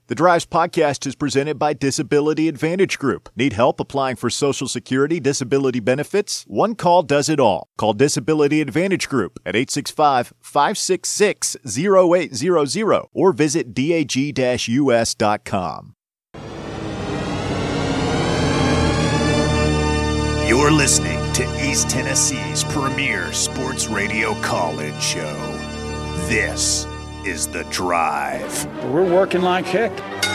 The Drives podcast is presented by Disability Advantage Group. Need help applying for Social Security disability benefits? One call does it all. Call Disability Advantage Group at 865-566-0800 or visit dag-us.com. You're listening to East Tennessee's premier sports radio call-in show. This is The Drive. We're working like heck.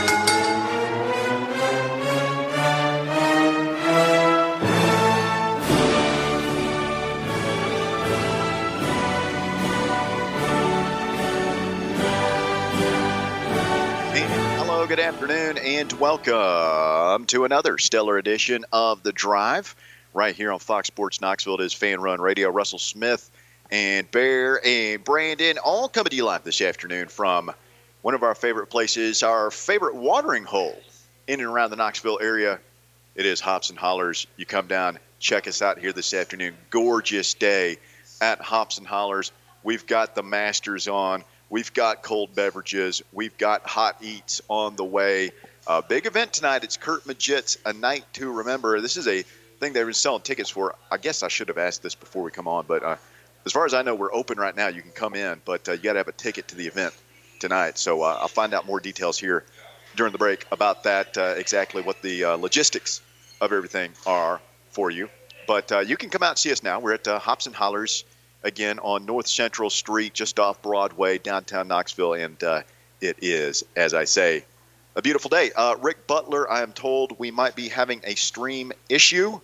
Hello, good afternoon, and welcome to another stellar edition of The Drive right here on Fox Sports Knoxville. It is Fan Run Radio. Russell Smith and Bear and Brandon all coming to you live this afternoon from one of our favorite places, our favorite watering hole in and around the Knoxville area. It is Hops and Hollers. You come down, check us out here this afternoon. Gorgeous day at Hops and Hollers. We've got the Masters on. We've got cold beverages. We've got hot eats on the way. Big event tonight. It's Kurt Magid's A Night to Remember. This is a thing they've been selling tickets for. I guess I should have asked this before we come on, but as far as I know, we're open right now. You can come in, but you got to have a ticket to the event tonight. So I'll find out more details here during the break about that, exactly what the logistics of everything are for you. But you can come out and see us now. We're at Hops and Hollers, again, on North Central Street, just off Broadway, downtown Knoxville. And it is, as I say, a beautiful day. Rick Butler, I am told we might be having a stream issue.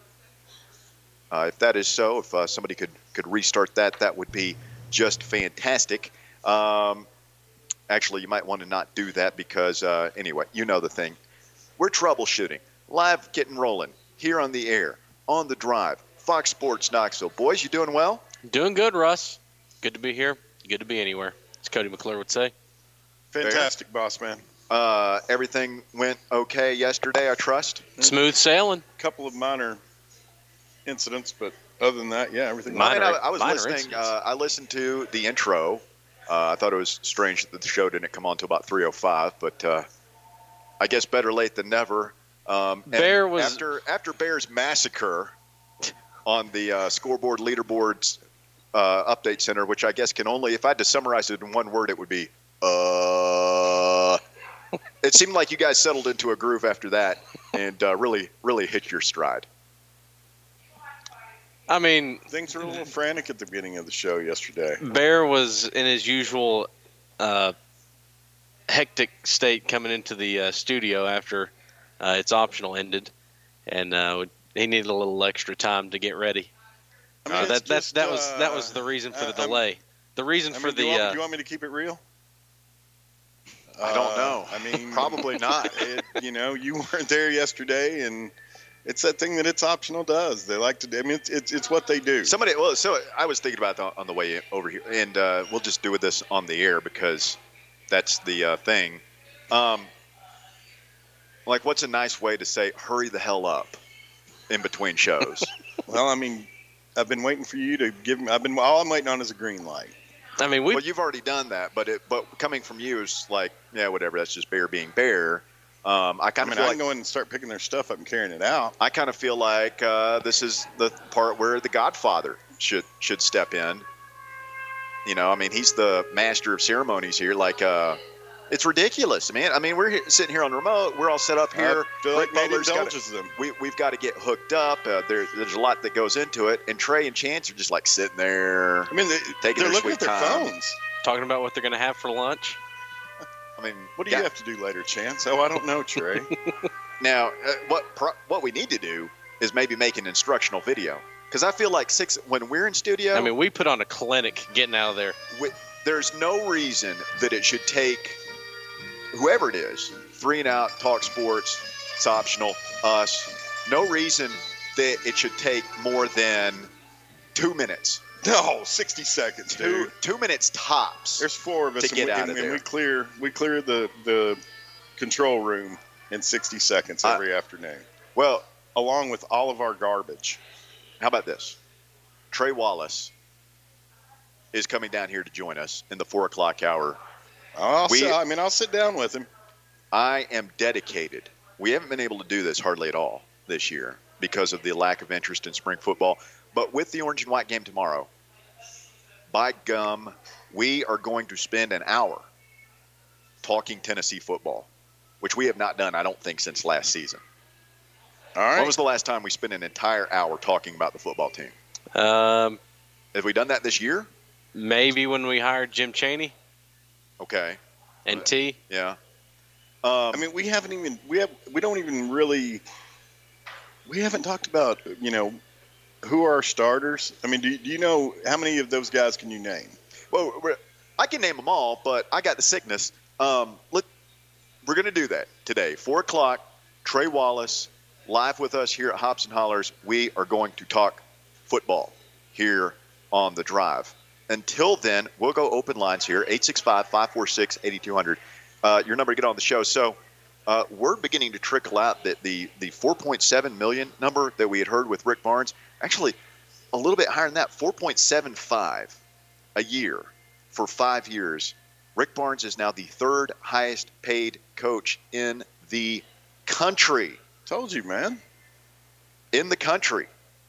If that is so, if somebody could restart that, that would be just fantastic. Actually, you might want to not do that because, anyway, you know the thing. We're troubleshooting, live getting rolling, here on the air, on the drive, Fox Sports Knoxville. Boys, you doing well? Doing good, Russ. Good to be here. Good to be anywhere, as Cody McClure would say. Fantastic, boss man. Everything went okay yesterday, I trust? Smooth sailing. A couple of minor incidents, but other than that, yeah, everything. I was listening. I listened to the intro. I thought it was strange that the show didn't come on until about 3:05, but I guess better late than never. Bear was after Bear's massacre on the scoreboard leaderboards update center, which I guess can only, if I had to summarize it in one word, it would be It seemed like you guys settled into a groove after that and really hit your stride. I mean, things were a little frantic at the beginning of the show yesterday. Bear was in his usual hectic state coming into the studio after its optional ended, and he needed a little extra time to get ready. I mean, that was the reason for the delay. The reason for the. Do you want me to keep it real? I don't know. I mean, probably not. You weren't there yesterday, and it's that thing that It's Optional does. They like to. I mean, it's what they do. So I was thinking about that on the way over here, and we'll just do this on the air because that's the thing. Like, what's a nice way to say "hurry the hell up" in between shows? Well, I mean, I've been waiting for you to give me. All I'm waiting on is a green light. I mean, well, you've already done that, but coming from you is like, yeah, whatever. That's just Bear being Bear. I can go in and start picking their stuff up and carrying it out. I kind of feel like this is the part where the Godfather should step in. I mean, he's the master of ceremonies here. Like, it's ridiculous, man. I mean, we're sitting here on remote. We're all set up here. I feel like Nate indulges them. We've got to get hooked up. There's a lot that goes into it. And Trey and Chance are just like sitting there. I mean, taking they're their looking sweet at their time. phones. Talking about what they're going to have for lunch. I mean, what do you have to do later, Chance? Oh, I don't know, Trey. Now, what we need to do is maybe make an instructional video. Because I feel like when we're in studio. I mean, we put on a clinic getting out of there. There's no reason that it should take whoever it is, 3 and Out, Talk Sports, It's Optional, us. No reason that it should take more than 2 minutes. No, 60 seconds, dude. 2 minutes tops. There's 4 of us to get out of there. And we clear the control room in 60 seconds every afternoon. Well, along with all of our garbage. How about this? Trey Wallace is coming down here to join us in the 4 o'clock hour. I'll sit down with him. I am dedicated. We haven't been able to do this hardly at all this year because of the lack of interest in spring football. But with the orange and white game tomorrow, by gum, we are going to spend an hour talking Tennessee football, which we have not done, I don't think, since last season. All right. When was the last time we spent an entire hour talking about the football team? Have we done that this year? Maybe when we hired Jim Chaney Okay. and T. Yeah. I mean, we haven't talked about, who are our starters. I mean, do you know how many of those guys can you name? Well, I can name them all, but I got the sickness. We're going to do that today. 4 o'clock, Trey Wallace, live with us here at Hops and Hollers. We are going to talk football here on The Drive. Until then, we'll go open lines here, 865-546-8200. Your number to get on the show. So we're beginning to trickle out that the $4.7 million number that we had heard with Rick Barnes, actually a little bit higher than that, $4.75 a year for 5 years. Rick Barnes is now the third highest paid coach in the country. Told you, man. In the country.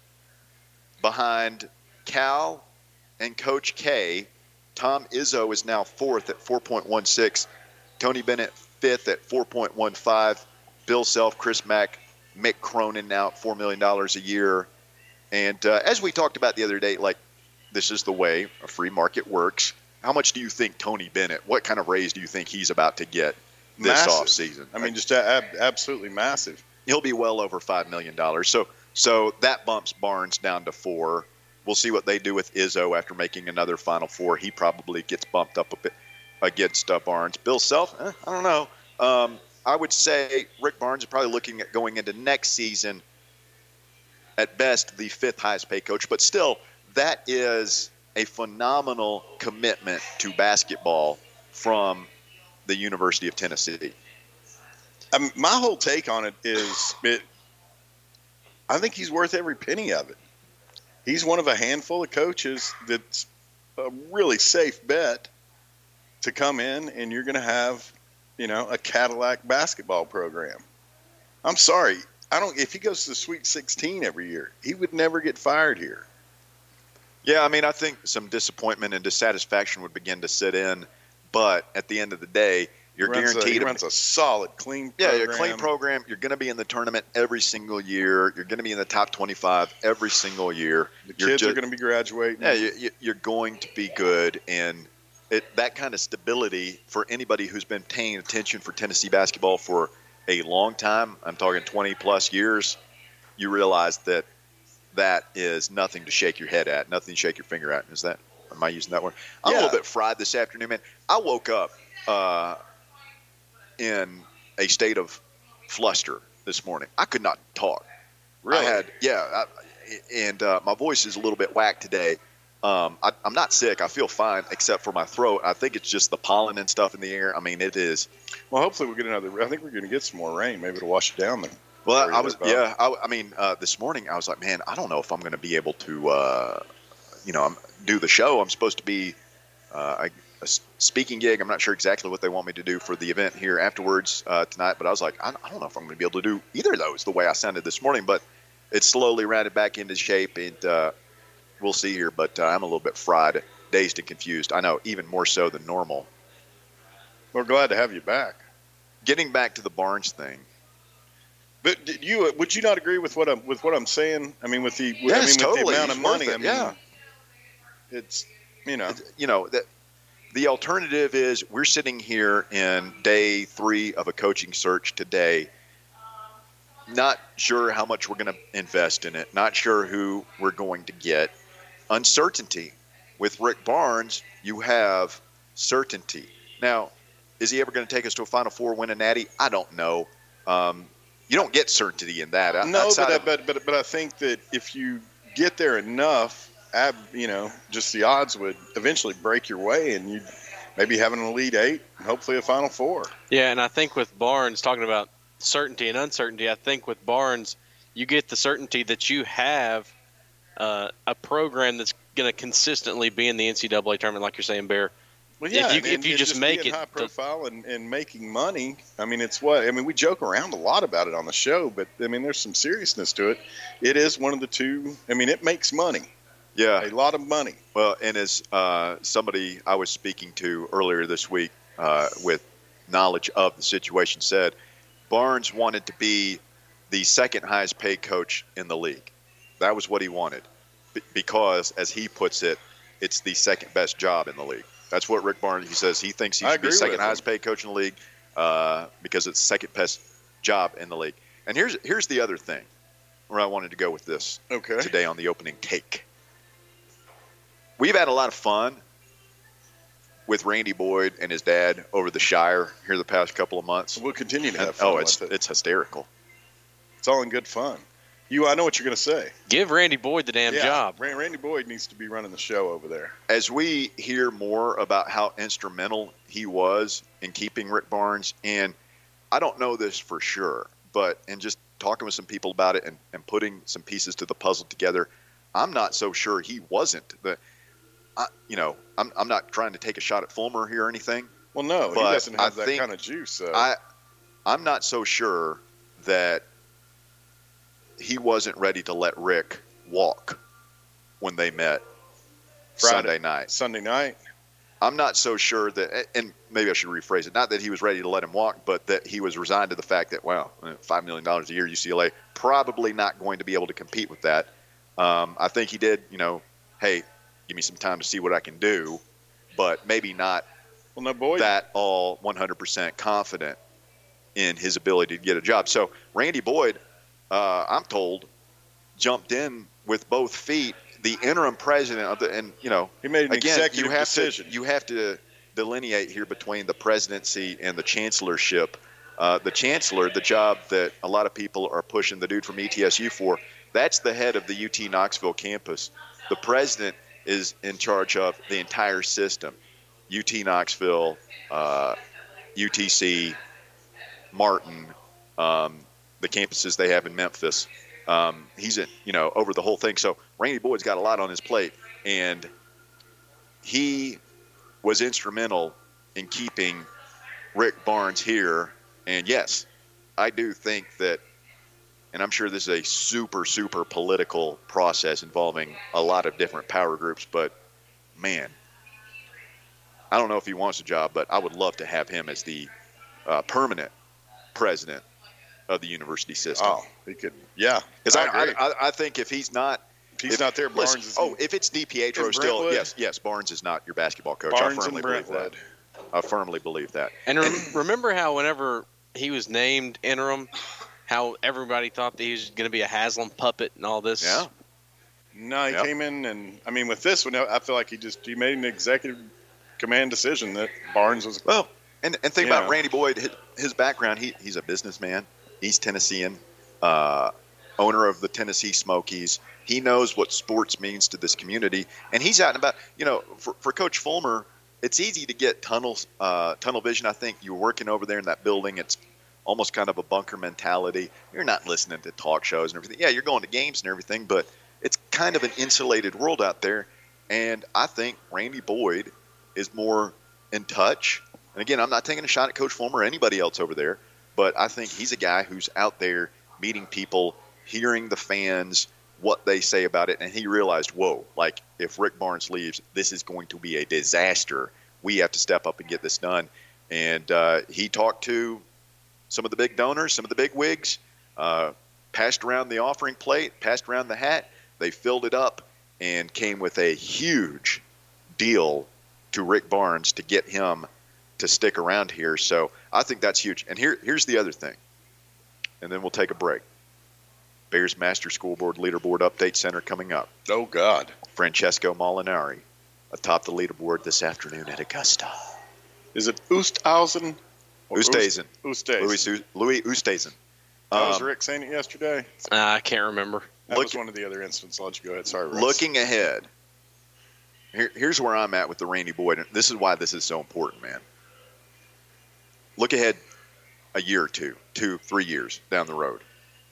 Behind Cal and Coach K. Tom Izzo is now fourth at 4.16. Tony Bennett fifth at 4.15. Bill Self, Chris Mack, Mick Cronin now at $4 million a year. And as we talked about the other day, like, this is the way a free market works. How much do you think Tony Bennett, what kind of raise do you think he's about to get this offseason? I mean, just absolutely massive. He'll be well over $5 million. So that bumps Barnes down to 4. We'll see what they do with Izzo after making another Final Four. He probably gets bumped up a bit against Barnes. Bill Self, I don't know. I would say Rick Barnes is probably looking at going into next season, at best, the 5th highest paid coach. But still, that is a phenomenal commitment to basketball from the University of Tennessee. My whole take on it is I think he's worth every penny of it. He's one of a handful of coaches that's a really safe bet to come in, and you're going to have, a Cadillac basketball program. I'm sorry. If he goes to the Sweet 16 every year, he would never get fired here. Yeah, I mean, I think some disappointment and dissatisfaction would begin to sit in, but at the end of the day, you're guaranteed. He runs a solid, clean program. Yeah, a clean program. You're going to be in the tournament every single year. You're going to be in the top 25 every single year. The kids are going to be graduating. Yeah, you're going to be good, and that kind of stability for anybody who's been paying attention for Tennessee basketball for a long time, I'm talking 20-plus years, you realize that is nothing to shake your head at, nothing to shake your finger at. Am I using that word? I'm a little bit fried this afternoon, man. I woke up in a state of fluster this morning. I could not talk. Really? My voice is a little bit whacked today. I'm not sick. I feel fine except for my throat. I think it's just the pollen and stuff in the air. I mean, it is. Well, hopefully we'll get I think we're going to get some more rain. Maybe it'll wash it down then. Well, this morning I was like, man, I don't know if I'm going to be able to, do the show. I'm supposed to be a speaking gig. I'm not sure exactly what they want me to do for the event here afterwards tonight, but I was like, I don't know if I'm going to be able to do either of those the way I sounded this morning, but it's slowly rounded back into shape, and we'll see here, but I'm a little bit fried, dazed, and confused. I know, even more so than normal. We're glad to have you back. Getting back to the Barnes thing. But would you not agree with what I'm saying? I mean, with the totally. the amount of money. It's the the alternative is we're sitting here in day 3 of a coaching search today, not sure how much we're going to invest in it, not sure who we're going to get. Uncertainty. With Rick Barnes, you have certainty. Now, is he ever going to take us to a Final Four, win a Natty? I don't know. You don't get certainty in that. No, but I think that if you get there enough, just the odds would eventually break your way, and you'd maybe have an Elite 8 and hopefully a Final Four. Yeah, and I think with Barnes, talking about certainty and uncertainty, I think with Barnes, you get the certainty that you have a program that's going to consistently be in the NCAA tournament, like you're saying, Bear, Well, yeah, if you just make being it high profile and making money. I mean, we joke around a lot about it on the show, but I mean, there's some seriousness to it. It is one of the two. I mean, it makes money. Yeah, a lot of money. Well, and as somebody I was speaking to earlier this week with knowledge of the situation said, Barnes wanted to be the second highest paid coach in the league. That was what he wanted because, as he puts it, it's the second best job in the league. That's what Rick Barnes, he says he thinks he should be second highest paid coach in the league because it's the second best job in the league. And here's the other thing where I wanted to go with this today on the opening take. We've had a lot of fun with Randy Boyd and his dad over the Shire here the past couple of months. We'll continue to have fun with it. It's hysterical. It's all in good fun. I know what you're going to say. Give Randy Boyd the damn job. Randy Boyd needs to be running the show over there. As we hear more about how instrumental he was in keeping Rick Barnes, and I don't know this for sure, but in just talking with some people about it and putting some pieces to the puzzle together, I'm not so sure he wasn't. I'm not trying to take a shot at Fulmer here or anything. Well, no, he doesn't have that kind of juice. So. I'm not so sure that he wasn't ready to let Rick walk when they met Sunday night. I'm not so sure that, and maybe I should rephrase it, not that he was ready to let him walk, but that he was resigned to the fact that, $5 million a year, UCLA, probably not going to be able to compete with that. I think he did, hey, give me some time to see what I can do, but maybe not that all 100% confident in his ability to get a job. So Randy Boyd, I'm told, jumped in with both feet. The interim president of he made an executive decision. You have to delineate here between the presidency and the chancellorship. The chancellor, the job that a lot of people are pushing the dude from ETSU for, that's the head of the UT Knoxville campus. The president is in charge of the entire system. UT Knoxville, UTC, Martin, the campuses they have in Memphis. He's over the whole thing. So Randy Boyd's got a lot on his plate, and he was instrumental in keeping Rick Barnes here. And yes, I do think that, and I'm sure this is a super, super political process involving a lot of different power groups, but man, I don't know if he wants a job, but I would love to have him as the permanent president of the university system. Oh, he could, yeah. Because I think if he's not there, Barnes is. If it's DiPietro still, yes, Barnes is not your basketball coach. Barnes I firmly believe that. I firmly believe that. And remember how whenever he was named interim, how everybody thought that he was going to be a Haslam puppet and all this? Yeah. No, he came in, and I mean, with this one, I feel like he made an executive command decision that Barnes was. Well, and think about Randy Boyd, his background. He's a businessman, East Tennessean, owner of the Tennessee Smokies. He knows what sports means to this community, and he's out and about. For Coach Fulmer, it's easy to get tunnel vision. I think you're working over there in that building. It's almost kind of a bunker mentality. You're not listening to talk shows and everything. Yeah, you're going to games and everything, but it's kind of an insulated world out there. And I think Randy Boyd is more in touch. And again, I'm not taking a shot at Coach Fulmer or anybody else over there, but I think he's a guy who's out there meeting people, hearing the fans, what they say about it. And he realized, whoa, like if Rick Barnes leaves, this is going to be a disaster. We have to step up and get this done. And he talked to some of the big donors, some of the big wigs, passed around the offering plate, passed around the hat. They filled it up and came with a huge deal to Rick Barnes to get him to stick around here. So I think that's huge. And here's the other thing, and then we'll take a break. Bears Master School Board Leaderboard Update Center coming up. Oh, God. Francesco Molinari atop the leaderboard this afternoon at Augusta. Is it Oosthuizen? Oosthuizen. Louis Oosthuizen. How was Rick saying it yesterday? I can't remember. That was one of the other incidents. I'll let you go ahead. Sorry, Russ. Looking ahead, here's where I'm at with the Randy Boyd. This is why this is so important, man. Look ahead a year or 2, 3 years down the road.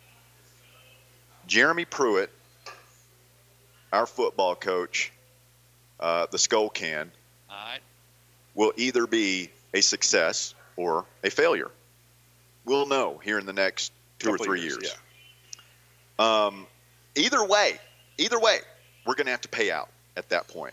Jeremy Pruitt, our football coach, the Skull Can, will either be a success or a failure. We'll know here in the next 2 or 3 years. Yeah. Either way, we're going to have to pay out at that point.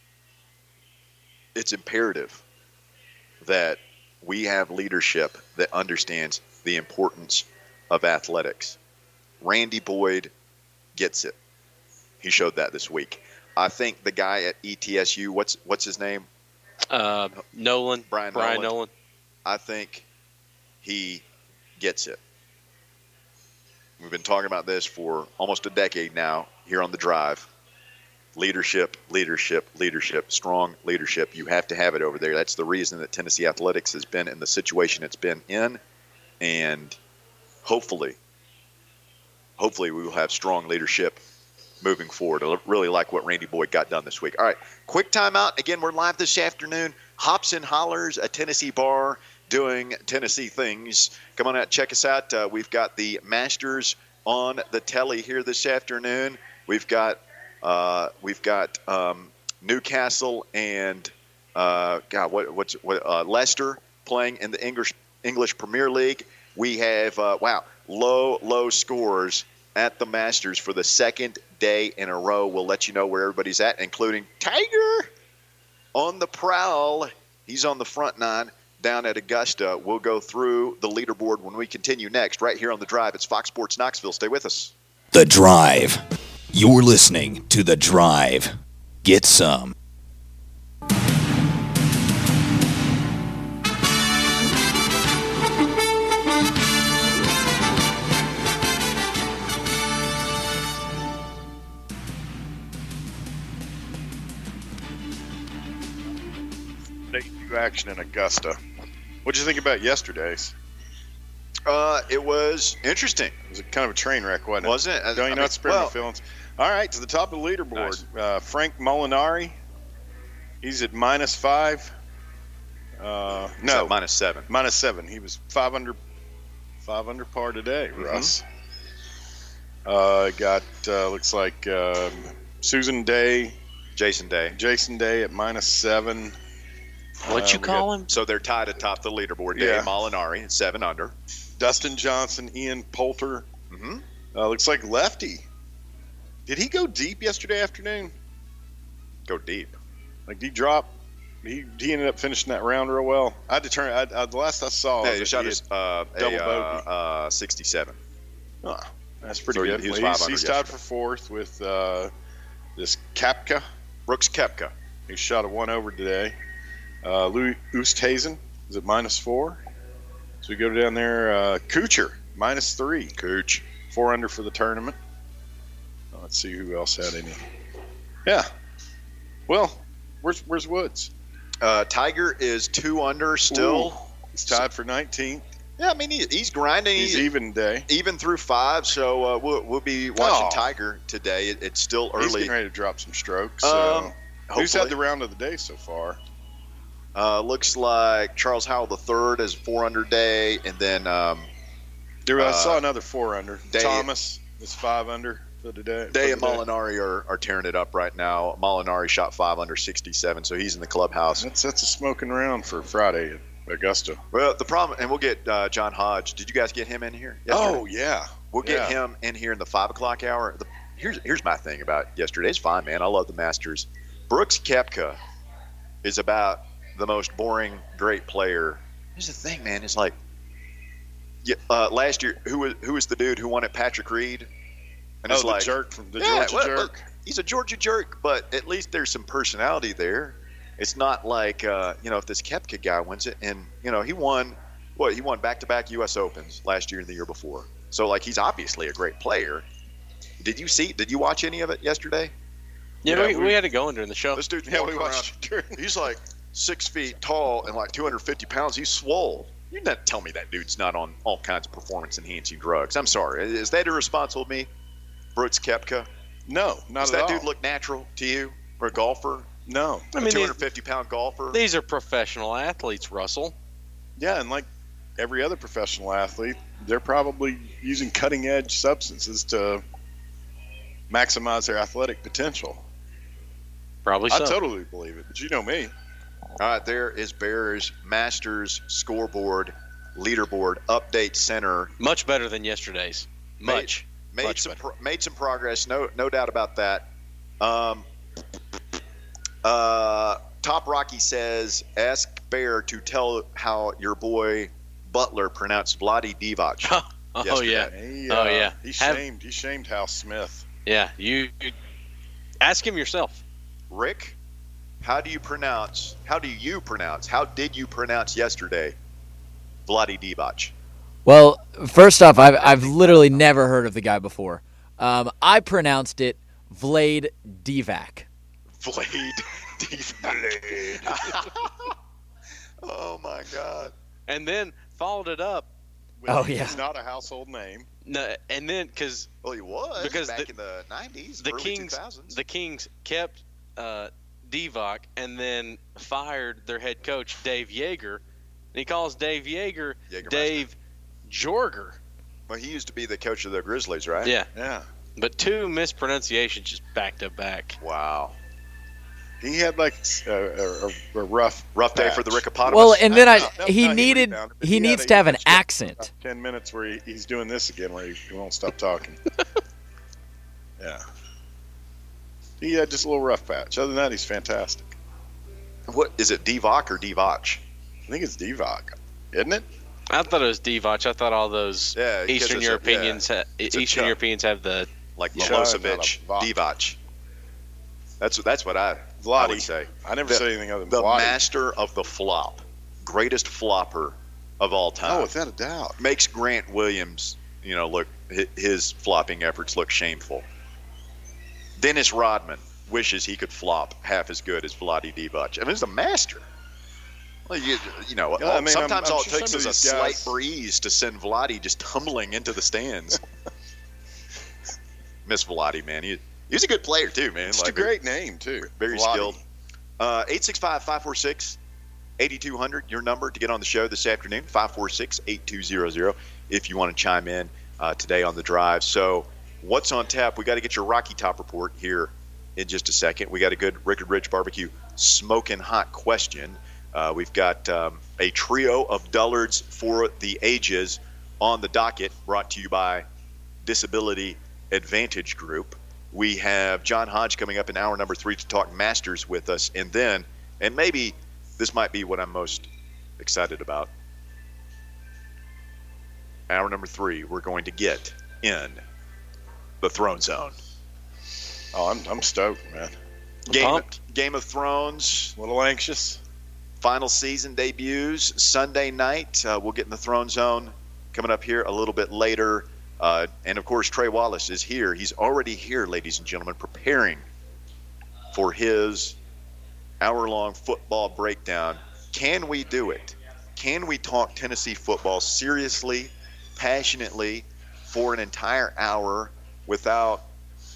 It's imperative that we have leadership that understands the importance of athletics. Randy Boyd gets it. He showed that this week. I think the guy at ETSU, what's his name? Nolan. Brian Nolan. I think he gets it. We've been talking about this for almost a decade now here on The Drive. Leadership, strong leadership. You have to have it over there. That's the reason that Tennessee Athletics has been in the situation it's been in. And hopefully we will have strong leadership moving forward. I really like what Randy Boyd got done this week. All right, quick timeout. Again, we're live this afternoon. Hops and Hollers, a Tennessee bar doing Tennessee things. Come on out, check us out. We've got the Masters on the telly here this afternoon. We've got Newcastle and Leicester playing in the English Premier League. We have low scores at the Masters for the second day in a row. We'll let you know where everybody's at, including Tiger on the prowl. He's on the front nine down at Augusta. We'll go through the leaderboard when we continue next right here on The Drive. It's Fox Sports Knoxville. Stay with us. The Drive. You're listening to The Drive. Get some. Action in Augusta. What'd you think about yesterday's? It was interesting. It was kind of a train wreck, wasn't it? Wasn't it? Don't you not spare my feelings? All right, to the top of the leaderboard. Nice. Frank Molinari. He's at -5. No, -7. -7. He was 5 under par today, Russ. Got looks like Jason Day at -7. What'd you call him? So they're tied atop the leaderboard. Dave Molinari, 7 under. Dustin Johnson, Ian Poulter. Mm-hmm. Looks like lefty. Did he go deep yesterday afternoon? Go deep. Like he dropped. He ended up finishing that round real well. I determined. The last I saw, he shot double bogey. 67. Oh, that's pretty good. He's tied for 4th with this Koepka. Brooks Koepka. He shot a 1 over today. Louis Oosthuizen is at -4. So we go down there. Kuchar, -3. Cooch. 4 under for the tournament. Let's see who else had any. Yeah. Well, where's Woods? Tiger is 2 under still. Ooh, he's tied for 19th. Yeah, I mean he's grinding. He's even day. Even through 5. So we'll be watching Tiger today. It's still early. He's getting ready to drop some strokes. So who's had the round of the day so far? Looks like Charles Howell III is 4 under day, and then I saw another 4 under. Thomas is 5 under for today. Day and Molinari are tearing it up right now. Molinari shot 5 under 67, so he's in the clubhouse. That's a smoking round for Friday at Augusta. Well, the problem, and we'll get John Hodge. Did you guys get him in here yesterday? Oh yeah, we'll get him in here in the 5 o'clock hour. Here's my thing about yesterday. It's fine, man. I love the Masters. Brooks Koepka is about the most boring, great player. Here's the thing, man. It's like last year, who was the dude who won it? Patrick Reed. And it's the like, jerk from the Georgia jerk. He's a Georgia jerk, but at least there's some personality there. It's not like if this Koepka guy wins it, and he won back-to-back U.S. Opens last year and the year before. So like he's obviously a great player. Did you watch any of it yesterday? Yeah, we had it going during the show. This dude's walking around. He's like 6 feet tall and like 250 pounds. He's swole. You're not telling me that dude's not on all kinds of performance-enhancing drugs. I'm sorry. Is that irresponsible of me, Brooks Koepka? No, not Does at all. that dude look natural to you? Or a golfer? No. I mean, a 250-pound golfer? These are professional athletes, Russell. Yeah, and like every other professional athlete, they're probably using cutting-edge substances to maximize their athletic potential. Probably so. I totally believe it, but you know me. All right, there is Bears Masters scoreboard, leaderboard, update center. Much better than yesterday's. Much Made some progress, no doubt about that. Top Rocky says, ask Bear to tell how your boy Butler pronounced Vlade Divac. Oh yeah. He shamed Hal Smith. Yeah, you ask him yourself. Rick, how did you pronounce yesterday Vlade Divac? Well, first off, I've literally never heard of the guy before. I pronounced it Vlade Divac. Vlade Divac. Oh my God! And then followed it up. It's not a household name. No, and then he was because back in the 90s, the early Kings, 2000s. The Kings kept Divac and then fired their head coach Dave Yeager, and he calls Dave Yeager Dave Jorger. Well, he used to be the coach of the Grizzlies, right? Yeah. But 2 mispronunciations just back to back. Wow. He had like a rough day for the Rickopotamus. Well, and then he needs to have an accent. 10 minutes where he's doing this again, where he won't stop talking. Yeah. He had just a little rough patch. Other than that, he's fantastic. What is it, Divac or Divac? I think it's Divac, isn't it? I thought it was Divac. I thought all those Eastern Europeans have the like Milosevic, Divac. That's what I would say. I never said anything other than the Vlade. Master of the flop, greatest flopper of all time. Oh, without a doubt. Makes Grant Williams, look, his flopping efforts look shameful. Dennis Rodman wishes he could flop half as good as Vlade Divac. I mean, he's a master. Well, sometimes all it takes is a slight breeze to send Vlade just tumbling into the stands. Miss Vlade, man. He's a good player, too, man. It's a great name, too. Very skilled. 865-546-8200, your number to get on the show this afternoon, 546-8200, if you want to chime in today on the drive. So what's on tap? We got to get your Rocky Top report here in just a second. We got a good Rickard Ridge Barbecue smoking hot question. We've got a trio of dullards for the ages on the docket, brought to you by Disability Advantage Group. We have John Hodge coming up in hour number 3 to talk Masters with us. And then, and maybe this might be what I'm most excited about, hour number 3, we're going to get in the Throne Zone. Oh, I'm stoked, man. Game of Thrones. A little anxious. Final season debuts Sunday night. We'll get in the Throne Zone coming up here a little bit later. And, of course, Trey Wallace is here. He's already here, ladies and gentlemen, preparing for his hour-long football breakdown. Can we do it? Can we talk Tennessee football seriously, passionately, for an entire hour without,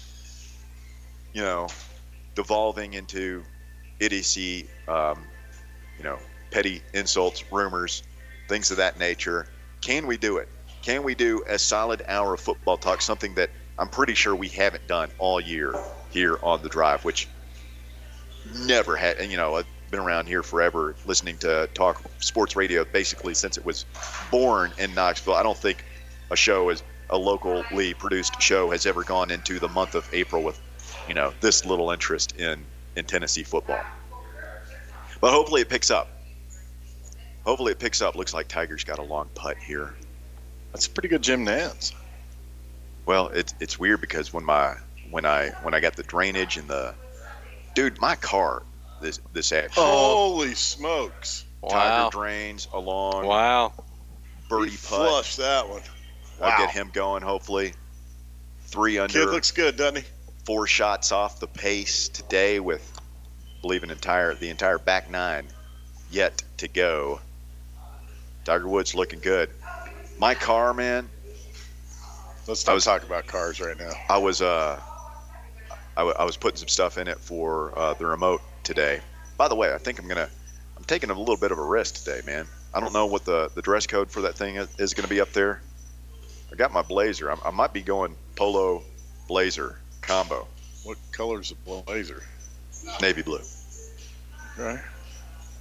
devolving into idiocy, petty insults, rumors, things of that nature? Can we do it? Can we do a solid hour of football talk, something that I'm pretty sure we haven't done all year here on The Drive, which never had, I've been around here forever listening to talk sports radio basically since it was born in Knoxville. I don't think a locally produced show has ever gone into the month of April with, this little interest in Tennessee football. But hopefully it picks up. Looks like Tiger's got a long putt here. That's a pretty good Jim Nantz. Well, it's weird because when I got the drainage and my car this afternoon. Holy smokes! Tiger drains along. Wow. Birdie putt. Flush that one. Wow. I'll get him going. Hopefully, 3 under. Kid looks good, doesn't he? 4 shots off the pace today with, I believe, the entire back 9 yet to go. Tiger Woods looking good. My car, man. Let's not talk about cars right now. I was putting some stuff in it for the remote today. By the way, I think I'm taking a little bit of a risk today, man. I don't know what the dress code for that thing is going to be up there. I got my blazer. I might be going polo blazer combo. What color's the blazer? Navy blue. Right.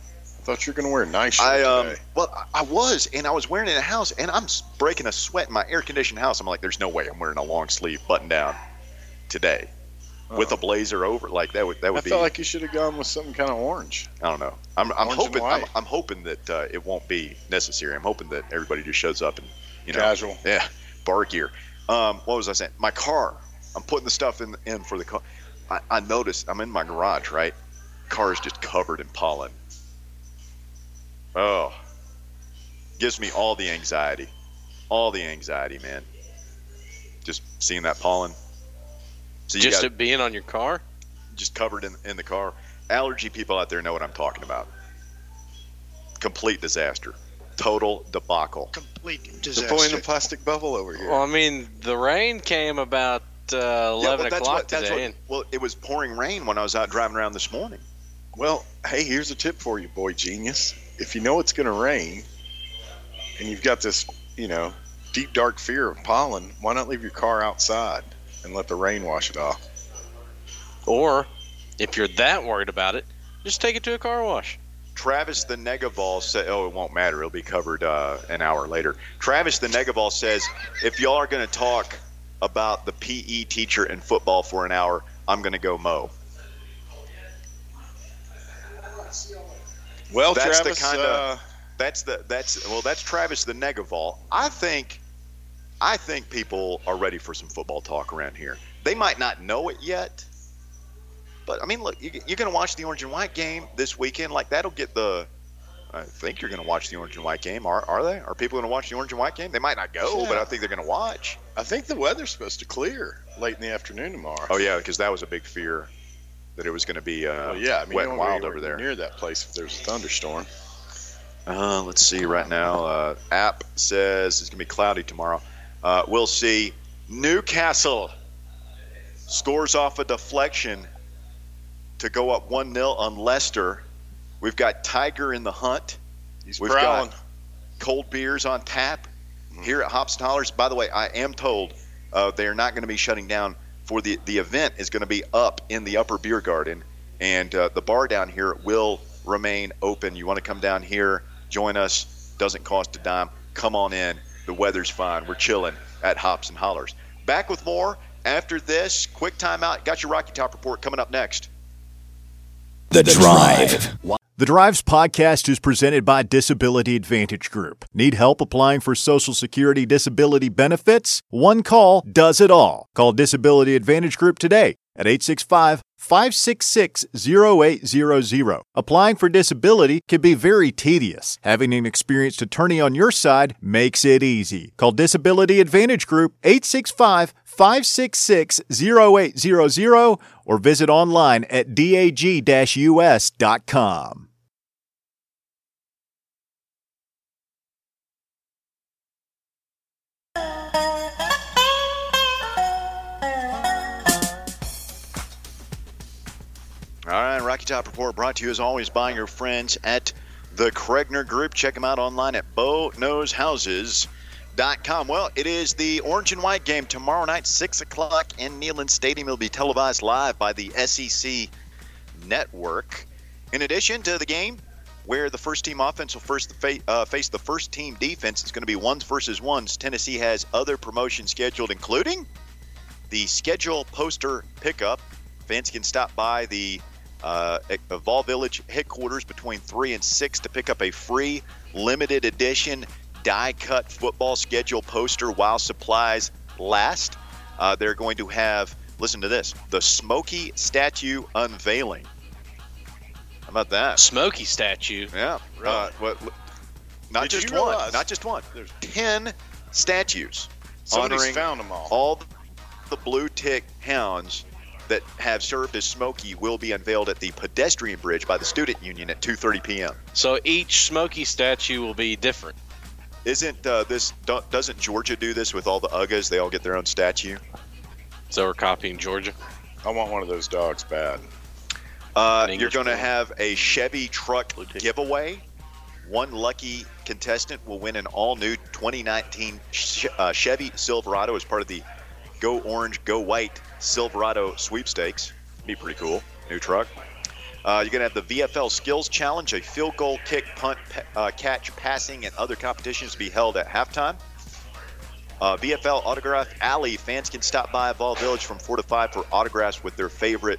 thought you were going to wear a nice shirt today. Well, I was wearing it in the house, and I'm breaking a sweat in my air-conditioned house. I'm like, there's no way I'm wearing a long-sleeve button-down today with a blazer over. Like that would be. I felt like you should have gone with something kind of orange. I don't know. I'm hoping that it won't be necessary. I'm hoping that everybody just shows up and casual. Yeah, bar gear. What was I saying? My car. I'm putting the stuff in for the car. I noticed I'm in my garage, right? Car is just covered in pollen. Oh, gives me all the anxiety, man. Just seeing that pollen. So just it being on your car? Just covered in the car. Allergy people out there know what I'm talking about. Complete disaster. Total debacle. Complete disaster. They're pulling a plastic bubble over here. Well, I mean, the rain came about 11 o'clock today. Well, it was pouring rain when I was out driving around this morning. Well, hey, here's a tip for you, boy genius. If you know it's going to rain and you've got this, deep, dark fear of pollen, why not leave your car outside and let the rain wash it off? Or, if you're that worried about it, just take it to a car wash. Travis the Negaval said, it won't matter. It'll be covered an hour later. Travis the Negaval says, if y'all are going to talk about the PE teacher in football for an hour, I'm going to go mow. Well, that's Travis, the kind of that's Travis the Negaval. I think people are ready for some football talk around here. They might not know it yet, but I mean, look, you're going to watch the orange and white game this weekend. Like that'll get the. I think you're going to watch the orange and white game. Are they? Are people going to watch the orange and white game? They might not go, but I think they're going to watch. I think the weather's supposed to clear late in the afternoon tomorrow. Oh yeah, because that was a big fear. That it was going to be wet and wild over there. Near that place if there's a thunderstorm. Let's see right now. App says it's going to be cloudy tomorrow. We'll see. Newcastle scores off a deflection to go up 1-0 on Leicester. We've got Tiger in the hunt. We've prowling. Got cold beers on tap here at Hops and Hollers. By the way, I am told they are not going to be shutting down. For the event is going to be up in the upper beer garden, and the bar down here will remain open. You want to come down here, join us, doesn't cost a dime. Come on in. The weather's fine. We're chilling at Hops and Hollers. Back with more after this. Quick timeout. Got your Rocky Top report coming up next. The Drive. The Drives podcast is presented by Disability Advantage Group. Need help applying for Social Security disability benefits? One call does it all. Call Disability Advantage Group today at 865-566-0800. Applying for disability can be very tedious. Having an experienced attorney on your side makes it easy. Call Disability Advantage Group 865-566-0800 or visit online at dag-us.com. All right, Rocky Top Report brought to you as always by your friends at the Kregner Group. Check them out online at BowNoseHouses.com. Well, it is the orange and white game tomorrow night, 6 o'clock in Neyland Stadium. It'll be televised live by the SEC Network. In addition to the game where the first team offense will face the first team defense, it's going to be ones versus ones. Tennessee has other promotions scheduled, including the schedule poster pickup. Fans can stop by the Vol Village headquarters between 3 and 6 to pick up a free limited edition die-cut football schedule poster while supplies last. They're going to have, listen to this, the Smokey statue unveiling. How about that? Smokey statue? Yeah. Really? Not just one. There's 10 statues. Somebody's honoring found them all. The blue tick hounds that have served as Smokey will be unveiled at the pedestrian bridge by the Student Union at 2:30 p.m. So each Smokey statue will be different. Doesn't Georgia do this with all the Uggas? They all get their own statue. So we're copying Georgia. I want one of those dogs bad. You're going to have a Chevy truck giveaway. One lucky contestant will win an all-new 2019 Chevy Silverado as part of the Go Orange, Go White Silverado sweepstakes. Be pretty cool. New truck. You're going to have the VFL Skills Challenge, a field goal, kick, punt, catch, passing, and other competitions to be held at halftime. VFL Autograph Alley. Fans can stop by Vol Village from 4 to 5 for autographs with their favorite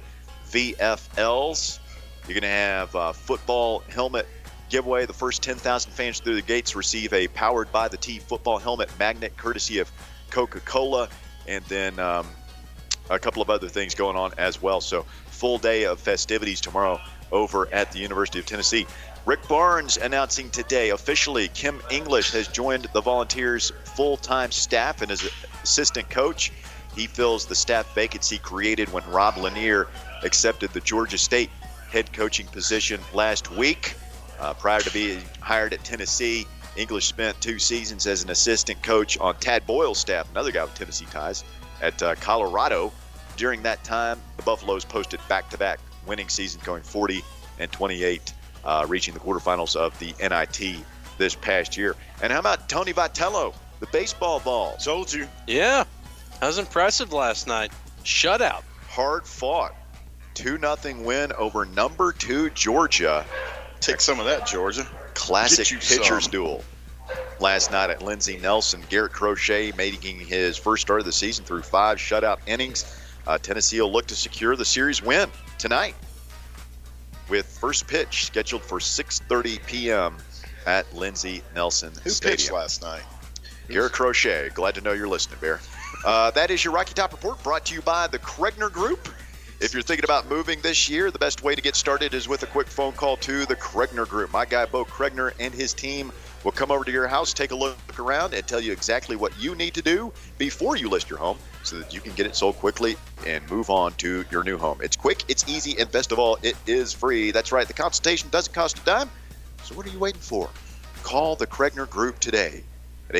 VFLs. You're going to have football helmet giveaway. The first 10,000 fans through the gates receive a Powered by the T football helmet magnet courtesy of Coca-Cola. And then a couple of other things going on as well. So full day of festivities tomorrow over at the University of Tennessee. Rick Barnes announcing today officially Kim English has joined the Volunteers full-time staff and as assistant coach. He fills the staff vacancy created when Rob Lanier accepted the Georgia State head coaching position last week. Prior to being hired at Tennessee, English spent 2 seasons as an assistant coach on Tad Boyle's staff, another guy with Tennessee ties, at Colorado. During that time, the Buffaloes posted back-to-back winning season, going 40-28, reaching the quarterfinals of the NIT this past year. And how about Tony Vitello, the baseball ball? Told you. Yeah, that was impressive last night. Shutout. Hard fought. 2-0 win over number 2 Georgia. Take some of that, Georgia. Classic pitcher's some. duel last night at Lindsey Nelson. Garrett Crochet making his first start of the season through 5 shutout innings. Tennessee will look to secure the series win tonight with first pitch scheduled for 6:30 p.m. at Lindsey Nelson Who Stadium. pitched last night? Garrett Crochet. Glad to know you're listening, Bear. That is your Rocky Top Report, brought to you by the Kregner Group. If you're thinking about moving this year, the best way to get started is with a quick phone call to the Kregner Group. My guy, Bo Kregner, and his team will come over to your house, take a look around, and tell you exactly what you need to do before you list your home so that you can get it sold quickly and move on to your new home. It's quick, it's easy, and best of all, it is free. That's right, the consultation doesn't cost a dime, so what are you waiting for? Call the Kregner Group today at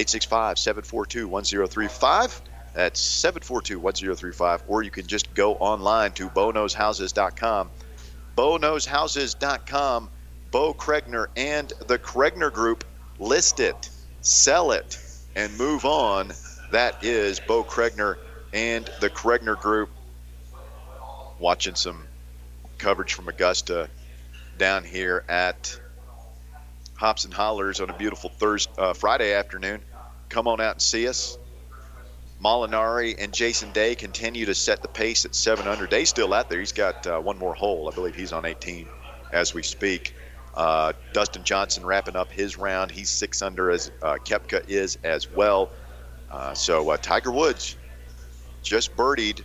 865-742-1035. That's 742-1035, or you can just go online to BoKnowsHouses.com. BoKnowsHouses.com. Bo Kregner and the Kregner Group. List it, sell it, and move on. That is Bo Kregner and the Kregner Group. Watching some coverage from Augusta down here at Hops and Hollers on a beautiful Friday afternoon. Come on out and see us. Molinari and Jason Day continue to set the pace at 7 under. Day's still out there. He's got one more hole. I believe he's on 18 as we speak. Dustin Johnson wrapping up his round. He's 6 under, as Koepka is as well. So Tiger Woods just birdied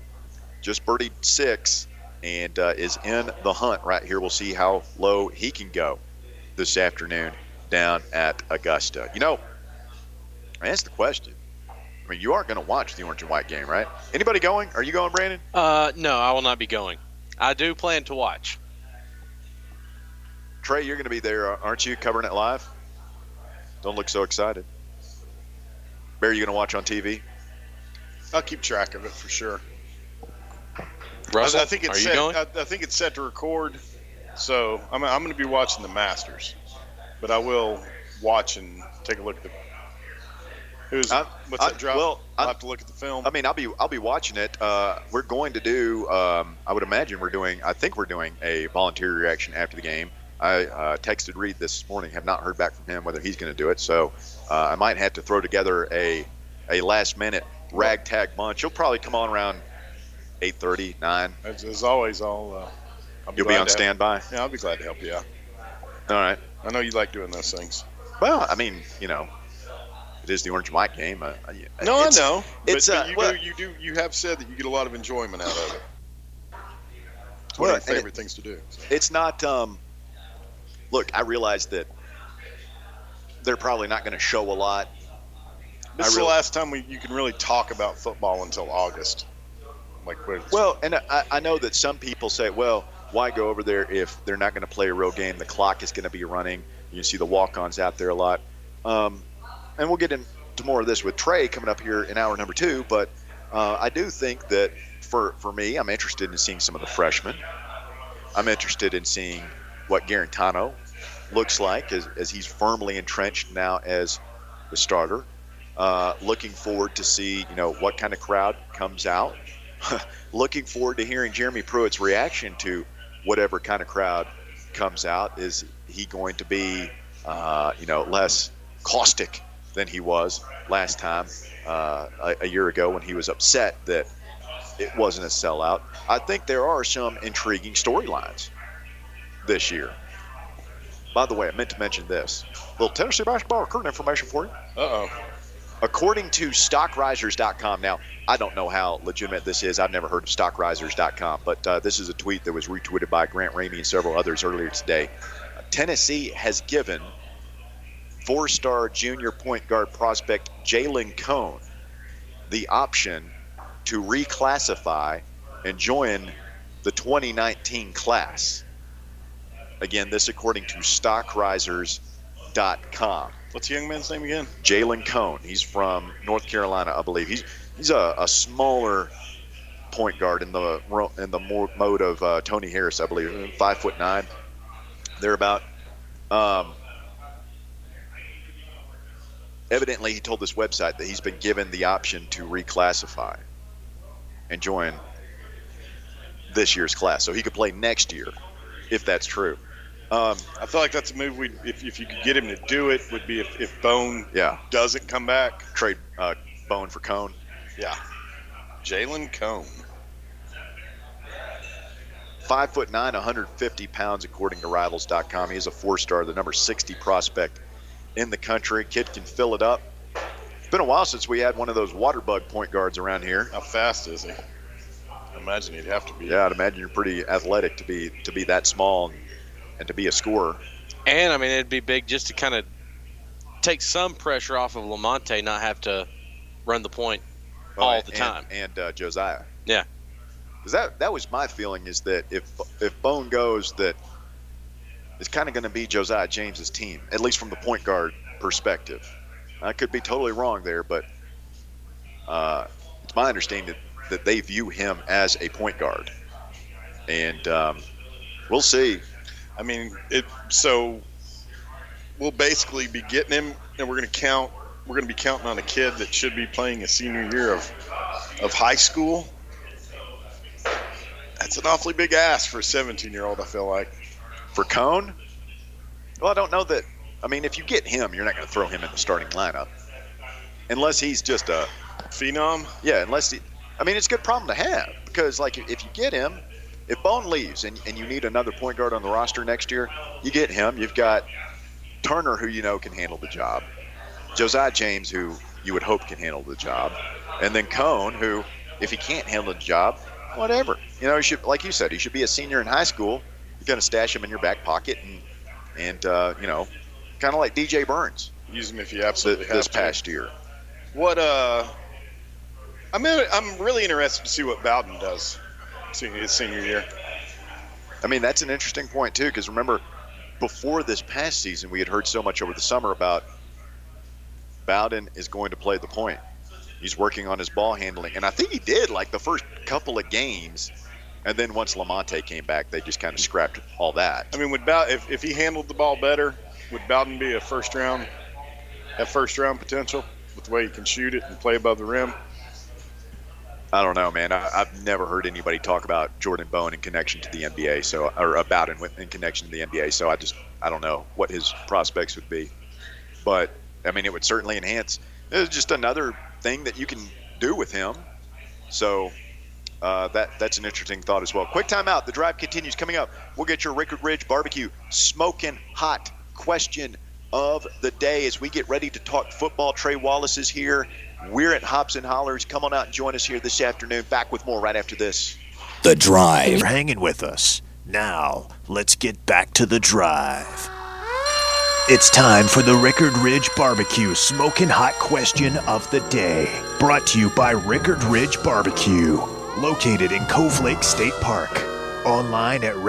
6 and is in the hunt right here. We'll see how low he can go this afternoon down at Augusta. You know, I asked the question. I mean, you aren't going to watch the orange and white game, right? Anybody going? Are you going, Brandon? No, I will not be going. I do plan to watch. Trey, you're going to be there, aren't you, covering it live? Don't look so excited. Bear, you going to watch on TV? I'll keep track of it for sure. Russell, I think it's are set, you going? I think it's set to record, so I'm going to be watching the Masters, but I will watch and take a look at the. What's that drop? Well, I'll have to look at the film. I mean, I'll be watching it. We're going to do. I would imagine I think we're doing a volunteer reaction after the game. I texted Reed this morning. Have not heard back from him whether he's going to do it. So I might have to throw together a last minute ragtag bunch. He'll probably come on around 8:30, 9. As always, I'll be You'll be on standby. Yeah, I'll be glad to help you out. All right. I know you like doing those things. Well, I mean, you know. It is the orange and white game. I know. But you have said that you get a lot of enjoyment out of it. It's one of your favorite things to do. So. It's not. Look, I realize that they're probably not going to show a lot. This is the last time you can really talk about football until August. And I know that some people say, well, why go over there if they're not going to play a real game? The clock is going to be running. You see the walk-ons out there a lot. And we'll get into more of this with Trey coming up here in hour number 2. But I do think that for me, I'm interested in seeing some of the freshmen. I'm interested in seeing what Garantano looks like as he's firmly entrenched now as the starter. Looking forward to see, what kind of crowd comes out. Looking forward to hearing Jeremy Pruitt's reaction to whatever kind of crowd comes out. Is he going to be, less caustic than he was last time a year ago when he was upset that it wasn't a sellout? I think there are some intriguing storylines this year. By the way, I meant to mention this. A little Tennessee basketball current information for you. Uh-oh. According to StockRisers.com, now, I don't know how legitimate this is. I've never heard of StockRisers.com, but this is a tweet that was retweeted by Grant Ramey and several others earlier today. Tennessee has given 4-star junior point guard prospect Jalen Cone the option to reclassify and join the 2019 class. Again, this according to StockRisers.com. What's the young man's name again? Jalen Cone. He's from North Carolina, I believe. He's a smaller point guard in the mode of Tony Harris, I believe, 5'9", thereabout. Evidently, he told this website that he's been given the option to reclassify and join this year's class, so he could play next year, if that's true. I feel like that's a move if you could get him to do it, would be if Bone doesn't come back. Trade Bone for Cone. Yeah. Jalen Cone. 5'9", 150 pounds, according to Rivals.com. He's a 4-star, the number 60 prospect in the country. Kid can fill it up. It's been a while since we had one of those water bug point guards around here. How fast is he? I imagine he'd have to be. Yeah, I'd imagine you're pretty athletic to be that small and to be a scorer. And, I mean, it'd be big just to kind of take some pressure off of Lamonte, not have to run the point all the time. And Josiah. Yeah. Because that was my feeling, is that if Bone goes, that it's kind of going to be Josiah James's team, at least from the point guard perspective. I could be totally wrong there, but it's my understanding that they view him as a point guard. And we'll see. I mean, so we'll basically be getting him, and we're going to be counting on a kid that should be playing a senior year of high school. That's an awfully big ask for a 17-year-old, I feel like. For Cone? Well, I don't know that. I mean, if you get him, you're not going to throw him in the starting lineup. Unless he's just a phenom? Yeah, it's a good problem to have. Because, like, if you get him, if Bone leaves and you need another point guard on the roster next year, you get him. You've got Turner, who you know can handle the job. Josiah James, who you would hope can handle the job. And then Cone, who, if he can't handle the job, whatever. You know, he should, like you said, he should be a senior in high school. You're going to stash him in your back pocket and kind of like DJ Burns. Use him if you absolutely have to. This past year. What I'm really interested to see what Bowden does his senior year. I mean, that's an interesting point too, because remember, before this past season, we had heard so much over the summer about Bowden is going to play the point. He's working on his ball handling, and I think he did like the first couple of games, and then once Lamonte came back, they just kind of scrapped all that. I mean, if he handled the ball better, would Bowden be have first round potential with the way he can shoot it and play above the rim? I don't know, man. I've never heard anybody talk about Jordan Bone in connection to the NBA, or Bowden in connection to the NBA. So I don't know what his prospects would be, but I mean, it would certainly enhance. It's just another thing that you can do with him. So that's an interesting thought as well. Quick timeout. The drive continues. Coming up, we'll get your Rickard Ridge Barbecue smoking hot question of the day as we get ready to talk football. Trey Wallace is here. We're at Hops and Hollers. Come on out and join us here this afternoon. Back with more right after this. The Drive. You're hanging with us. Now, let's get back to the drive. It's time for the Rickard Ridge Barbecue Smoking Hot Question of the Day. Brought to you by Rickard Ridge Barbecue. Located in Cove Lake State Park. Online at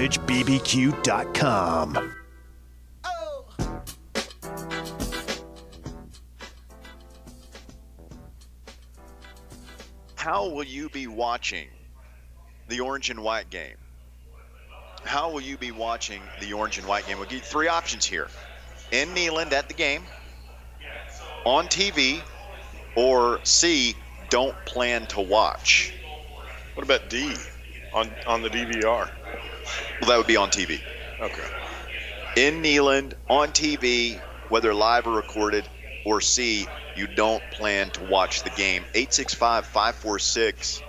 rickardridgebbq.com. How will you be watching the orange and white game? How will you be watching the orange and white game? We'll give you three options here. In Neyland at the game, on TV, or C, don't plan to watch. What about D, on the DVR? Well, that would be on TV. Okay. In Neyland, on TV, whether live or recorded, or C, you don't plan to watch the game. 865-546-8200,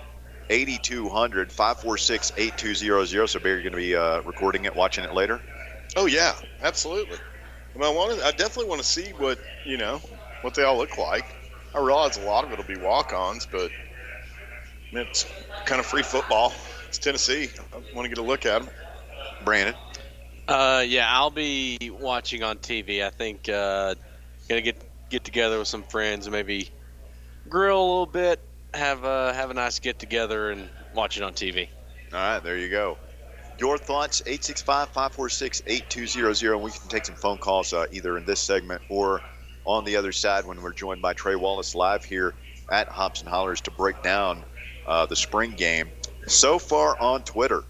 546-8200. So, Barry, you're going to be recording it, watching it later? Oh, yeah, absolutely. I mean, I definitely want to see what they all look like. I realize a lot of it will be walk-ons, but it's kind of free football. It's Tennessee. I want to get a look at them. Brandon? Yeah, I'll be watching on TV. I think gonna get together with some friends and maybe grill a little bit, have a nice get together and watch it on TV. All right, there you go. Your thoughts, 865-546-8200. We can take some phone calls either in this segment or on the other side when we're joined by Trey Wallace live here at Hops and Hollers to break down the spring game. So far on Twitter,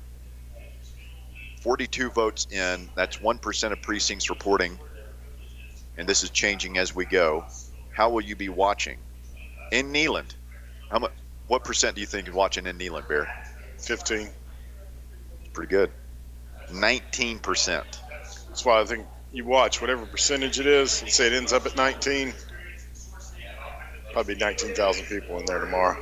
42 votes in. That's 1% of precincts reporting, and this is changing as we go. How will you be watching in Neyland? What percent do you think is watching in Neyland, Bear? 15. Pretty good. 19%. That's why I think you watch whatever percentage it is. Let's say it ends up at 19. Probably 19,000 people in there tomorrow.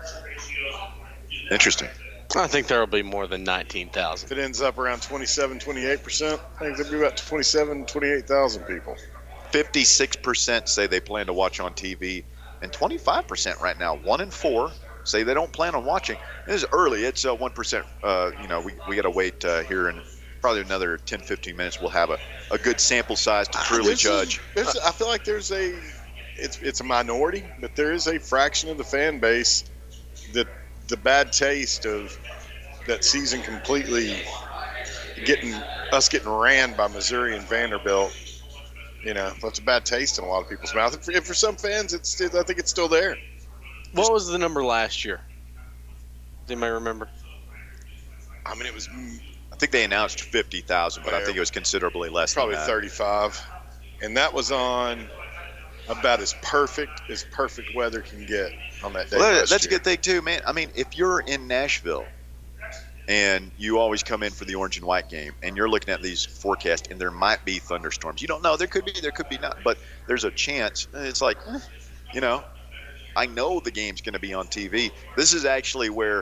Interesting. I think there will be more than 19,000. If it ends up around 27, 28%, I think there'll be about 27, 28,000 people. 56% say they plan to watch on TV, and 25% right now, 1 in 4, say they don't plan on watching. This is early. It's 1%. We got to wait here in probably another 10, 15 minutes. We'll have a good sample size to truly judge. I feel like it's a minority, but there is a fraction of the fan base that the bad taste of that season completely getting ran by Missouri and Vanderbilt. That's a bad taste in a lot of people's mouth. For some fans, I think it's still there. What was the number last year? Does anybody remember? I mean, it was. I think they announced 50,000, but I think it was considerably less. Probably than that. 35, and that was on about as perfect weather can get on that day. Well, that's a good thing too, man. I mean, if you're in Nashville and you always come in for the orange and white game, and you're looking at these forecasts, and there might be thunderstorms. You don't know. There could be not. But there's a chance. It's like, I know the game's going to be on TV. This is actually where,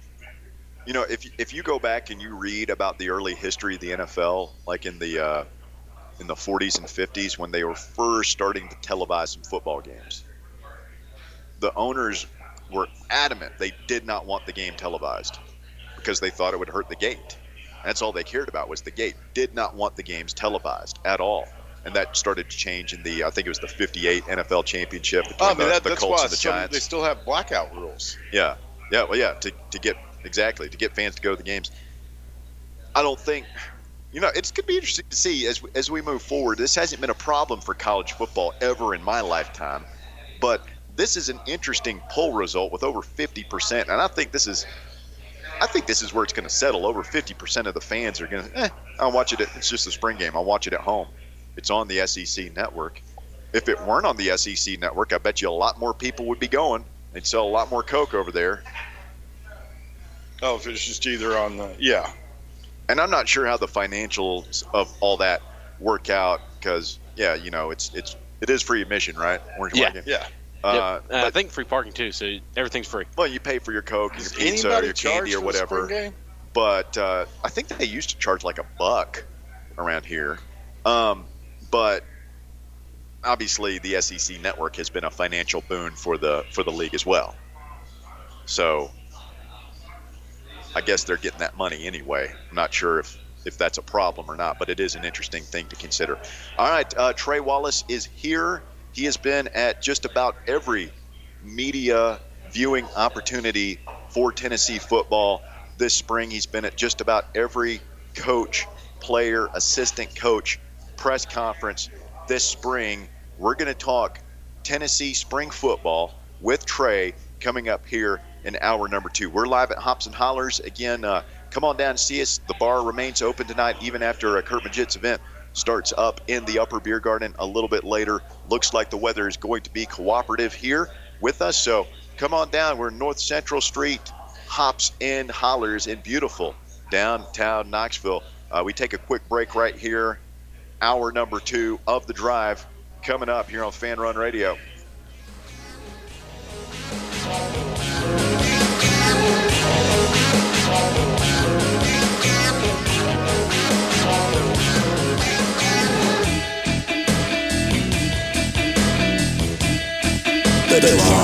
if you go back and you read about the early history of the NFL, like in the 40s and 50s when they were first starting to televise some football games, the owners were adamant they did not want the game televised because they thought it would hurt the gate. That's all they cared about was the gate. Did not want the games televised at all. And that started to change in I think it was the 58 NFL championship between the Colts and the Giants. They still have blackout rules. Yeah. To get fans to go to the games. I don't think, it's going to be interesting to see as we move forward. This hasn't been a problem for college football ever in my lifetime, but this is an interesting poll result with over 50%, and I think this is where it's going to settle. Over 50% of the fans are going to, I'll watch it. It's just a spring game. I'll watch it at home. It's on the SEC network. If it weren't on the SEC network, I bet you a lot more people would be going. They'd sell a lot more Coke over there. Oh, if it's just either on the, yeah. And I'm not sure how the financials of all that work out because, it is free admission, right? Yeah. I think free parking too, so everything's free. Well, you pay for your Coke, your pizza, or your candy, or whatever. But I think they used to charge like $1 around here. But obviously, the SEC network has been a financial boon for the league as well. So I guess they're getting that money anyway. I'm not sure if that's a problem or not, but it is an interesting thing to consider. All right, Trey Wallace is here. He has been at just about every media viewing opportunity for Tennessee football this spring. He's been at just about every coach, player, assistant coach press conference this spring. We're going to talk Tennessee spring football with Trey coming up here in hour number 2. We're live at Hops and Hollers. Again, come on down and see us. The bar remains open tonight even after a Kurt Magid's event starts up in the Upper Beer Garden a little bit later. Looks like the weather is going to be cooperative here with us, so come on down. We're North Central Street, Hops and Hollers in beautiful downtown Knoxville. We take a quick break right here. Hour number 2 of the drive coming up here on Fan Run Radio. The